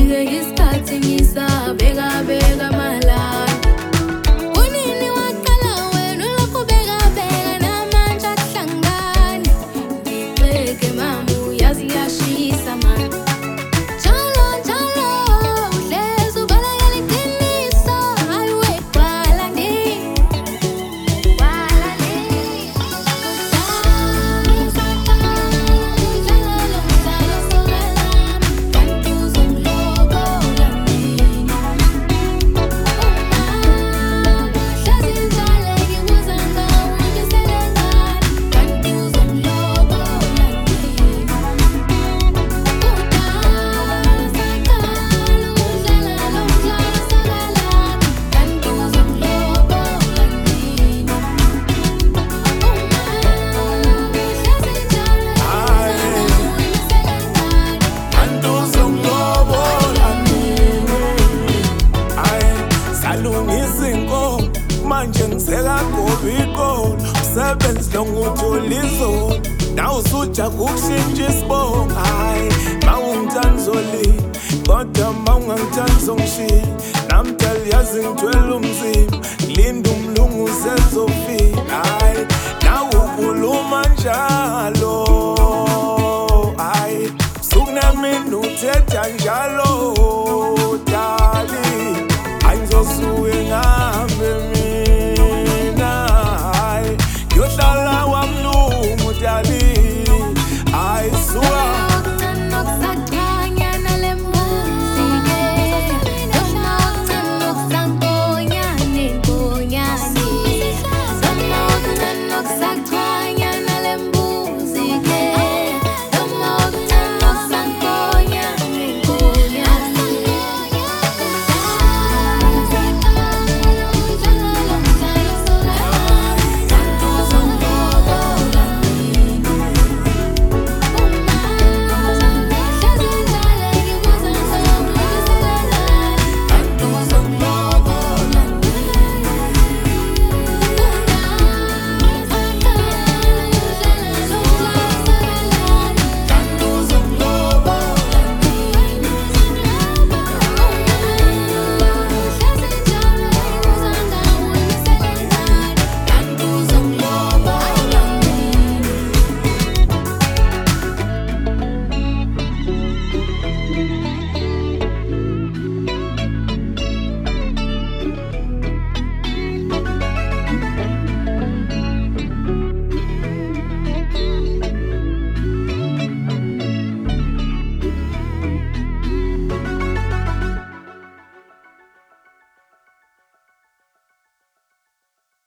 ngifike isikhathi ngisabeka malanga. Unini waqala wena ulokhu beka namanje akuhlangani. Ngixeke mama uyazi yashisa mani. Njalo uhlezi ubalekela iqiniso. Hayiwe kwala nini. Manje ngisekagoba iqolo usebenzi lo nguthola izolo nawe usuja kukushintsha isibongo. Hayi mawungithanda uzolini kodwa mawungangithanda uzongishiya. Namdala yazi ngithwele umzimba ngilinda umlungu usezofika. Hayi nawe ukhuluma njalo. Hayi sukunamina uthetha njalo.